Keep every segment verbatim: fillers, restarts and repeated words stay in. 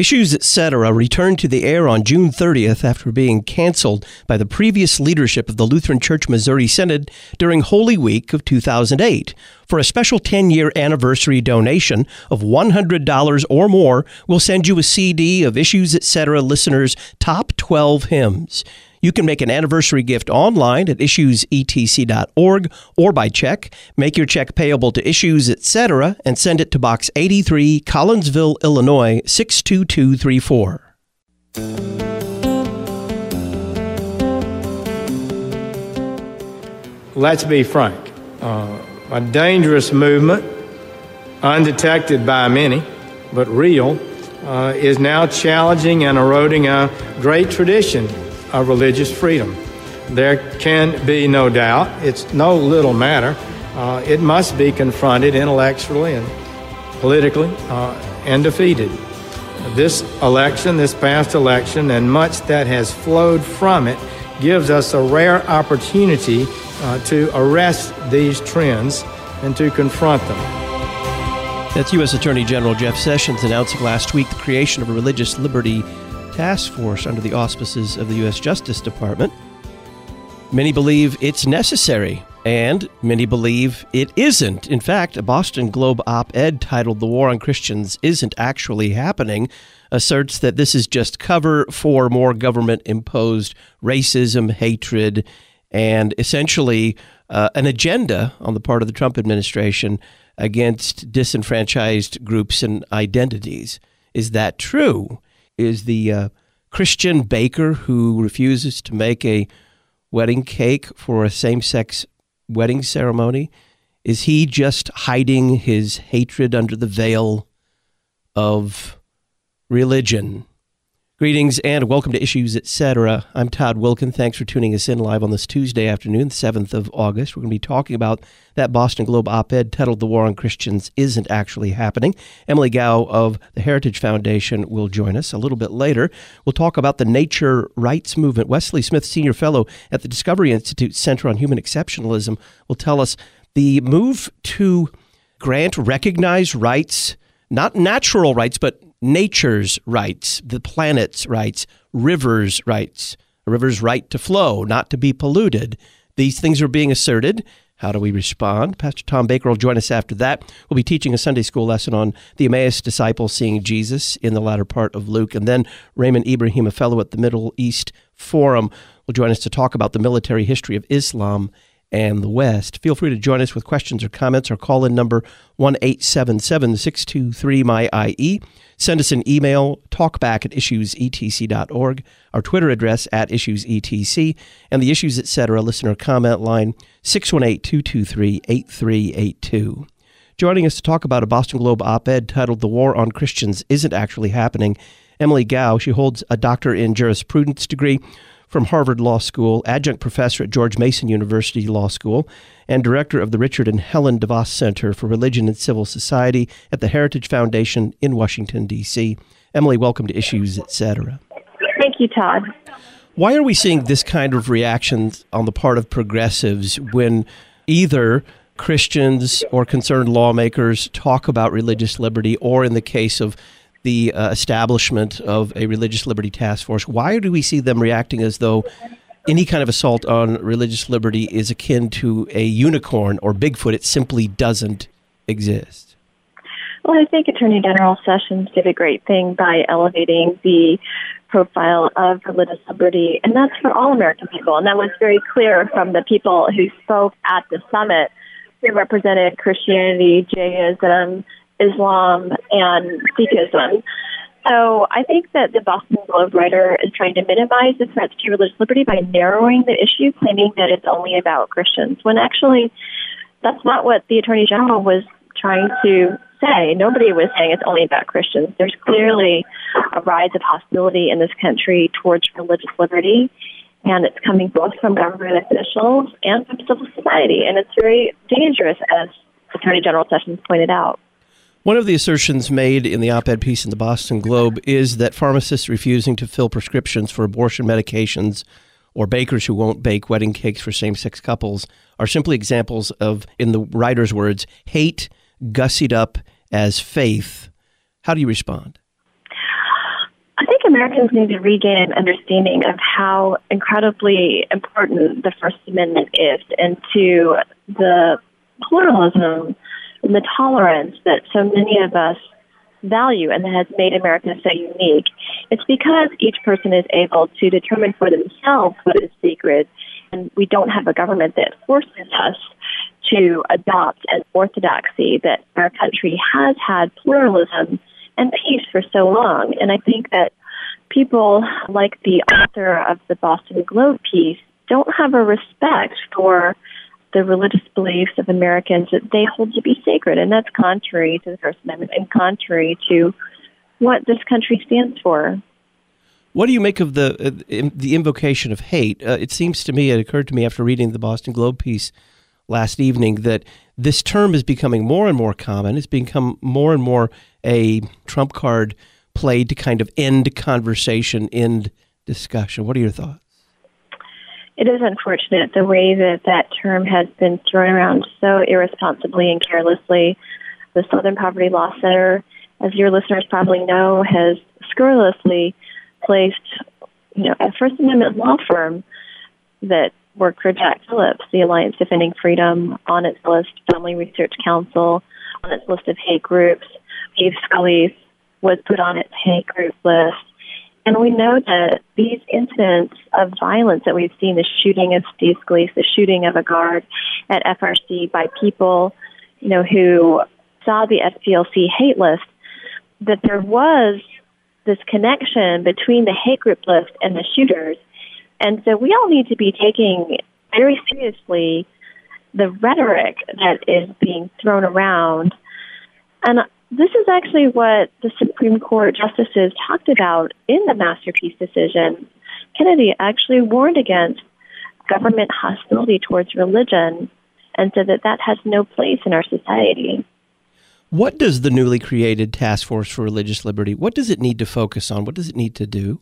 Issues, et cetera returned to the air on June thirtieth after being canceled by the previous leadership of the Lutheran Church Missouri Synod during Holy Week of two thousand eight. For a special ten-year anniversary donation of one hundred dollars or more, we'll send you a C D of Issues, et cetera listeners' top twelve hymns. You can make an anniversary gift online at issues e t c dot org or by check. Make your check payable to Issues, et cetera and send it to Box eighty-three, Collinsville, Illinois, six two two three four. Let's be frank. Uh, a dangerous movement, undetected by many, but real, uh, is now challenging and eroding a great tradition of religious freedom. There can be no doubt. It's no little matter. Uh, it must be confronted intellectually and politically uh, and defeated. This election, this past election, and much that has flowed from it gives us a rare opportunity uh, to arrest these trends and to confront them. That's U S Attorney General Jeff Sessions announcing last week the creation of a religious liberty task force under the auspices of the U S Justice Department. Many believe it's necessary, and many believe it isn't. In fact, a Boston Globe op-ed titled "The War on Christians Isn't Actually Happening" asserts that this is just cover for more government-imposed racism, hatred, and essentially uh, an agenda on the part of the Trump administration against disenfranchised groups and identities. Is that true? Is the uh, Christian baker who refuses to make a wedding cake for a same-sex wedding ceremony, is he just hiding his hatred under the veil of religion? Greetings and welcome to Issues, et cetera. I'm Todd Wilkin. Thanks for tuning us in live on this Tuesday afternoon, the seventh of August. We're going to be talking about that Boston Globe op-ed titled "The War on Christians Isn't Actually Happening." Emily Gao of the Heritage Foundation will join us a little bit later. We'll talk about the nature rights movement. Wesley Smith, Senior Fellow at the Discovery Institute Center on Human Exceptionalism, will tell us the move to grant recognized rights, not natural rights, but nature's rights, the planet's rights, rivers' rights, a river's right to flow, not to be polluted. These things are being asserted. How do we respond? Pastor Tom Baker will join us after that. We'll be teaching a Sunday school lesson on the Emmaus disciples seeing Jesus in the latter part of Luke. And then Raymond Ibrahim, a fellow at the Middle East Forum, will join us to talk about the military history of Islam and the West. Feel free to join us with questions or comments. Our call-in number, one eight seven seven, six two three, M Y I E. Send us an email, talkback at issues e t c dot org. Our Twitter address, at issues e t c. And the Issues, et cetera listener comment line, six one eight, two two three, eight three eight two. Joining us to talk about a Boston Globe op-ed titled "The War on Christians Isn't Actually Happening," Emily Gao. She holds a doctor in jurisprudence degree from Harvard Law School, adjunct professor at George Mason University Law School, and director of the Richard and Helen DeVos Center for Religion and Civil Society at the Heritage Foundation in Washington, D C. Emily, welcome to Issues, et cetera. Thank you, Todd. Why are we seeing this kind of reactions on the part of progressives when either Christians or concerned lawmakers talk about religious liberty, or in the case of the uh, establishment of a religious liberty task force? Why do we see them reacting as though any kind of assault on religious liberty is akin to a unicorn or Bigfoot? It simply doesn't exist. Well, I think Attorney General Sessions did a great thing by elevating the profile of religious liberty, and that's for all American people. And that was very clear from the people who spoke at the summit, who represented Christianity, Judaism, Islam, and Sikhism. So I think that the Boston Globe writer is trying to minimize the threats to religious liberty by narrowing the issue, claiming that it's only about Christians, when actually that's not what the Attorney General was trying to say. Nobody was saying it's only about Christians. There's clearly a rise of hostility in this country towards religious liberty, and it's coming both from government officials and from civil society, and it's very dangerous, as Attorney General Sessions pointed out. One of the assertions made in the op-ed piece in the Boston Globe is that pharmacists refusing to fill prescriptions for abortion medications or bakers who won't bake wedding cakes for same-sex couples are simply examples of, in the writer's words, hate gussied up as faith. How do you respond? Americans need to regain an understanding of how incredibly important the First Amendment is, and to the pluralism and the tolerance that so many of us value and that has made America so unique. It's because each person is able to determine for themselves what is sacred, and we don't have a government that forces us to adopt an orthodoxy that our country has had pluralism and peace for so long. And I think that people like the author of the Boston Globe piece don't have a respect for the religious beliefs of Americans that they hold to be sacred, and that's contrary to the First Amendment and contrary to what this country stands for. What do you make of the uh, the invocation of hate? Uh, it seems to me, it occurred to me after reading the Boston Globe piece last evening, that this term is becoming more and more common. It's become more and more a trump card played to kind of end conversation, end discussion. What are your thoughts? It is unfortunate the way that that term has been thrown around so irresponsibly and carelessly. The Southern Poverty Law Center, as your listeners probably know, has scurrilously placed, you know, a First Amendment law firm that worked for Jack Phillips, the Alliance Defending Freedom, on its list, Family Research Council, on its list of hate groups. Steve Scalise was put on its hate group list. And we know that these incidents of violence that we've seen, the shooting of Steve Scalise, the shooting of a guard at F R C by people, you know, who saw the S P L C hate list, that there was this connection between the hate group list and the shooters. And so we all need to be taking very seriously the rhetoric that is being thrown around. And this is actually what the Supreme Court justices talked about in the Masterpiece decision. Kennedy actually warned against government hostility towards religion and said that that has no place in our society. What does the newly created Task Force for Religious Liberty, what does it need to focus on? What does it need to do?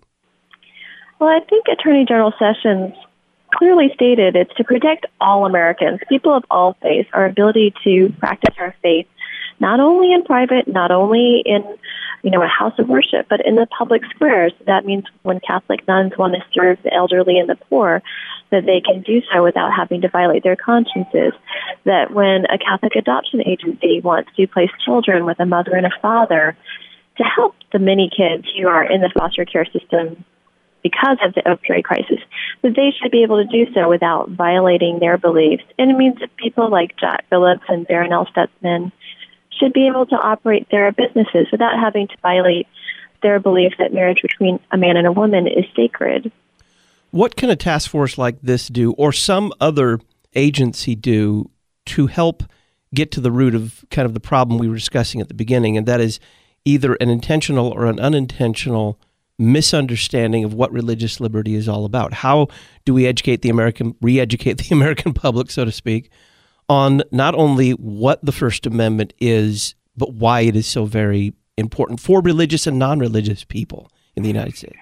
Well, I think Attorney General Sessions clearly stated it's to protect all Americans, people of all faiths, our ability to practice our faith, not only in private, not only in, you know, a house of worship, but in the public squares. That means when Catholic nuns want to serve the elderly and the poor, that they can do so without having to violate their consciences. That when a Catholic adoption agency wants to place children with a mother and a father to help the many kids who are in the foster care system because of the opioid crisis, that they should be able to do so without violating their beliefs. And it means that people like Jack Phillips and Barronelle Stutzman should be able to operate their businesses without having to violate their belief that marriage between a man and a woman is sacred. What can a task force like this do, or some other agency do, to help get to the root of kind of the problem we were discussing at the beginning, and that is either an intentional or an unintentional misunderstanding of what religious liberty is all about? How do we educate the American, re-educate the American public, so to speak, on not only what the First Amendment is, but why it is so very important for religious and non-religious people in the United States?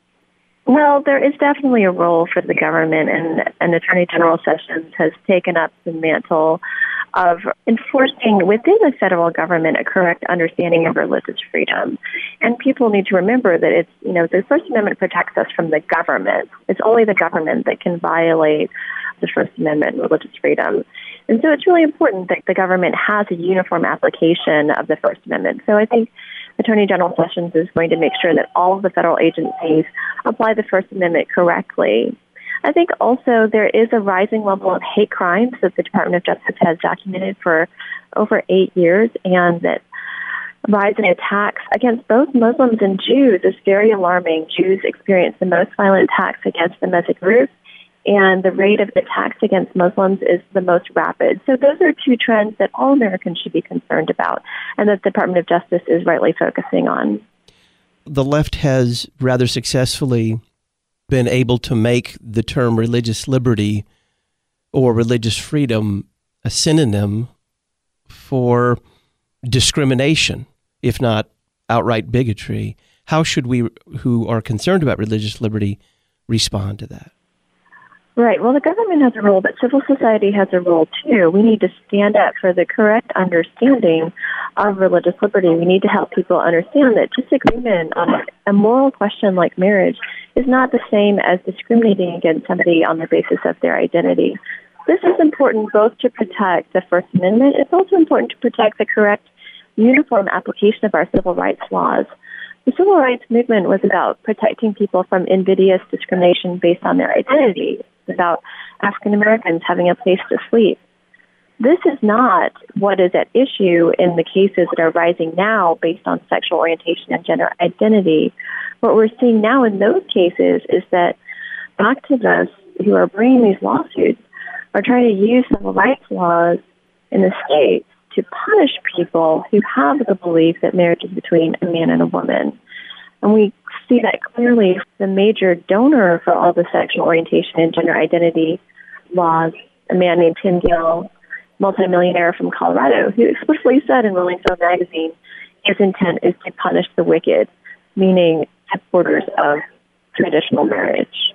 Well, there is definitely a role for the government, and, and Attorney General Sessions has taken up the mantle of enforcing within the federal government a correct understanding of religious freedom. And people need to remember that it's, you know, the First Amendment protects us from the government. It's only the government that can violate the First Amendment, religious freedom. And so it's really important that the government has a uniform application of the First Amendment. So I think Attorney General Sessions is going to make sure that all of the federal agencies apply the First Amendment correctly. I think also there is a rising level of hate crimes that the Department of Justice has documented for over eight years, and that rise in attacks against both Muslims and Jews is very alarming. Jews experience the most violent attacks against them as a group, and the rate of attacks against Muslims is the most rapid. So those are two trends that all Americans should be concerned about, and that the Department of Justice is rightly focusing on. The left has rather successfully been able to make the term religious liberty or religious freedom a synonym for discrimination, if not outright bigotry. How should we, who are concerned about religious liberty, respond to that? Right. Well, the government has a role, but civil society has a role too. We need to stand up for the correct understanding of religious liberty. We need to help people understand that disagreement on a moral question like marriage is not the same as discriminating against somebody on the basis of their identity. This is important both to protect the First Amendment. It's also important to protect the correct, uniform application of our civil rights laws. The civil rights movement was about protecting people from invidious discrimination based on their identity. It's about African Americans having a place to sleep. This is not what is at issue in the cases that are rising now based on sexual orientation and gender identity. What we're seeing now in those cases is that activists who are bringing these lawsuits are trying to use civil rights laws in the states to punish people who have the belief that marriage is between a man and a woman. And we see that clearly. The major donor for all the sexual orientation and gender identity laws, a man named Tim Gill, multimillionaire from Colorado, who explicitly said in Rolling Stone magazine, his intent is to punish the wicked, meaning supporters of traditional marriage.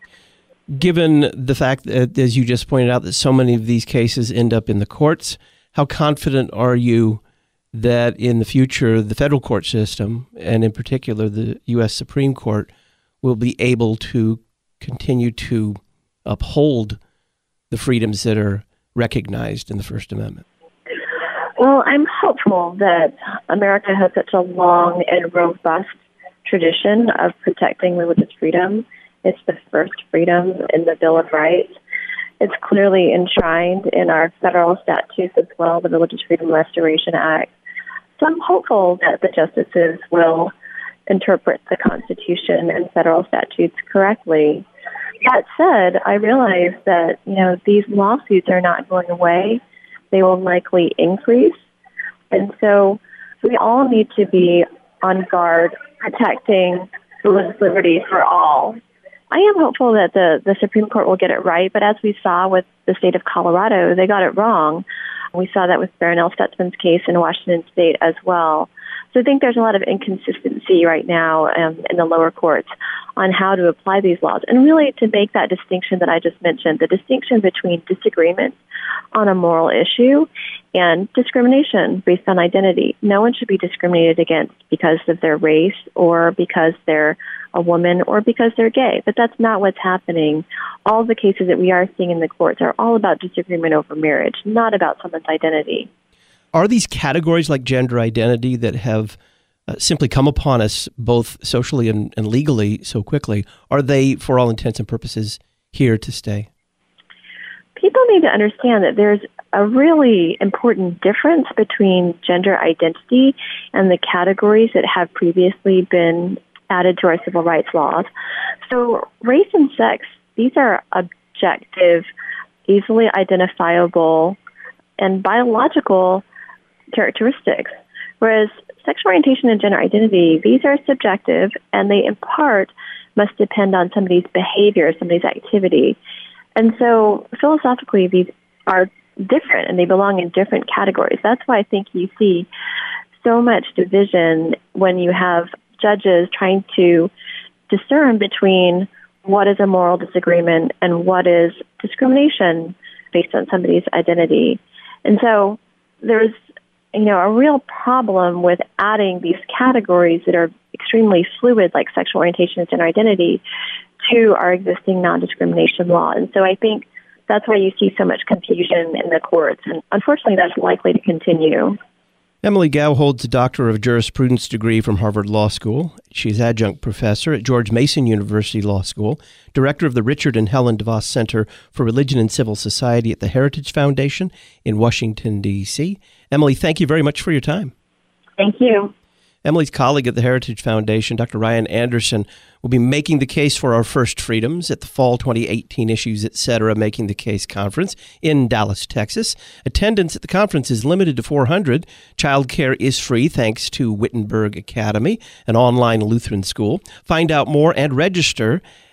Given the fact that, as you just pointed out, that so many of these cases end up in the courts, how confident are you that in the future the federal court system, and in particular the U S Supreme Court, will be able to continue to uphold the freedoms that are recognized in the First Amendment? Well, I'm hopeful that America has such a long and robust tradition of protecting religious freedom. It's the first freedom in the Bill of Rights. It's clearly enshrined in our federal statutes as well, the Religious Freedom Restoration Act. So I'm hopeful that the justices will interpret the Constitution and federal statutes correctly. That said, I realize that, you know, these lawsuits are not going away. They will likely increase. And so we all need to be on guard protecting religious liberty for all. I am hopeful that the, the Supreme Court will get it right, but as we saw with the state of Colorado, they got it wrong. We saw that with Barronelle Stutzman's case in Washington State as well. So I think there's a lot of inconsistency right now um, in the lower courts on how to apply these laws. And really to make that distinction that I just mentioned, the distinction between disagreement on a moral issue and discrimination based on identity. No one should be discriminated against because of their race or because they're a woman or because they're gay. But that's not what's happening. All the cases that we are seeing in the courts are all about disagreement over marriage, not about someone's identity. Are these categories like gender identity that have uh, simply come upon us both socially and, and legally so quickly, are they, for all intents and purposes, here to stay? People need to understand that there's a really important difference between gender identity and the categories that have previously been added to our civil rights laws. So race and sex, these are objective, easily identifiable, and biological characteristics, whereas sexual orientation and gender identity, these are subjective, and they in part must depend on somebody's behavior, somebody's activity. And so philosophically, these are different, and they belong in different categories. That's why I think you see so much division when you have judges trying to discern between what is a moral disagreement and what is discrimination based on somebody's identity. And so there's, you know, a real problem with adding these categories that are extremely fluid, like sexual orientation and gender identity, to our existing non-discrimination law. And so I think that's why you see so much confusion in the courts. And unfortunately, that's likely to continue. Emily Gao holds a Doctor of Jurisprudence degree from Harvard Law School. She's adjunct professor at George Mason University Law School, director of the Richard and Helen DeVos Center for Religion and Civil Society at the Heritage Foundation in Washington, D C Emily, thank you very much for your time. Thank you. Emily's colleague at the Heritage Foundation, Doctor Ryan Anderson, will be making the case for our first freedoms at the Fall twenty eighteen Issues, et cetera. Making the Case Conference in Dallas, Texas. Attendance at the conference is limited to four hundred. Childcare is free thanks to Wittenberg Academy, an online Lutheran school. Find out more and register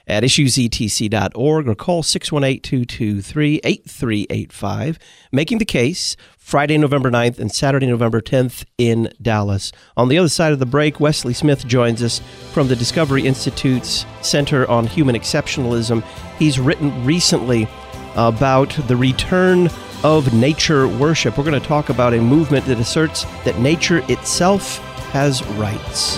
at issues e t c dot org or call six one eight, two two three, eight three eight five. Making the Case, Friday, November ninth and Saturday, November tenth in Dallas. On the other side of the break, Wesley Smith joins us from the Discovery Institute's Center on Human Exceptionalism. He's written recently about the return of nature worship. We're going to talk about a movement that asserts that nature itself has rights.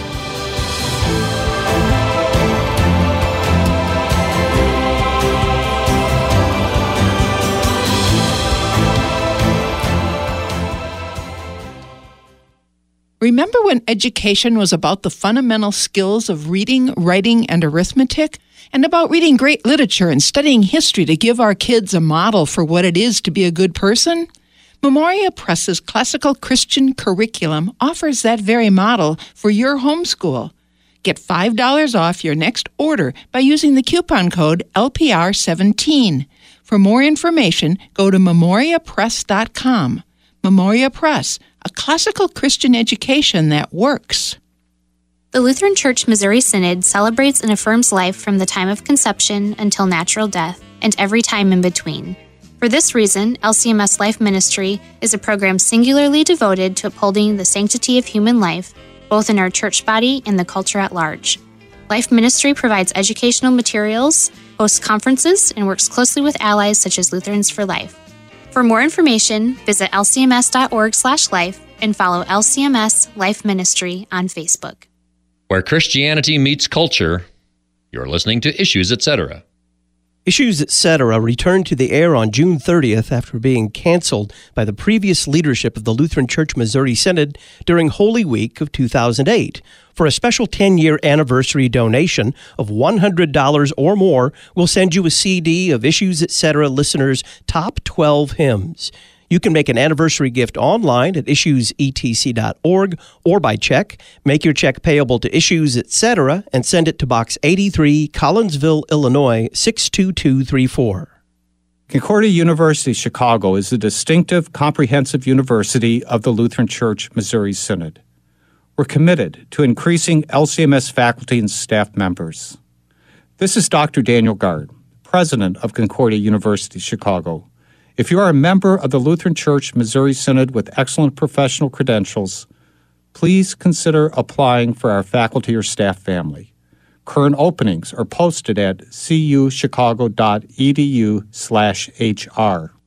Remember when education was about the fundamental skills of reading, writing, and arithmetic? And about reading great literature and studying history to give our kids a model for what it is to be a good person? Memoria Press's classical Christian curriculum offers that very model for your homeschool. Get five dollars off your next order by using the coupon code L P R seventeen. For more information, go to memoria press dot com. Memoria Press, a classical Christian education that works. The Lutheran Church Missouri Synod celebrates and affirms life from the time of conception until natural death and every time in between. For this reason, L C M S Life Ministry is a program singularly devoted to upholding the sanctity of human life, both in our church body and the culture at large. Life Ministry provides educational materials, hosts conferences, and works closely with allies such as Lutherans for Life. For more information, visit l c m s dot org slash life and follow L C M S Life Ministry on Facebook. Where Christianity meets culture, you're listening to Issues, et cetera. Issues, et cetera returned to the air on June thirtieth after being canceled by the previous leadership of the Lutheran Church Missouri Synod during Holy Week of two thousand eight. For a special ten-year anniversary donation of one hundred dollars or more, we'll send you a C D of Issues, et cetera listeners' top twelve hymns. You can make an anniversary gift online at issues e t c dot org or by check. Make your check payable to Issues, et cetera and send it to Box eighty-three, Collinsville, Illinois, six two two three four. Concordia University Chicago is the distinctive, comprehensive university of the Lutheran Church Missouri Synod. We're committed to increasing L C M S faculty and staff members. This is Doctor Daniel Gard, president of Concordia University Chicago. If you are a member of the Lutheran Church Missouri Synod with excellent professional credentials, please consider applying for our faculty or staff family. Current openings are posted at cu chicago dot e d u slash h r.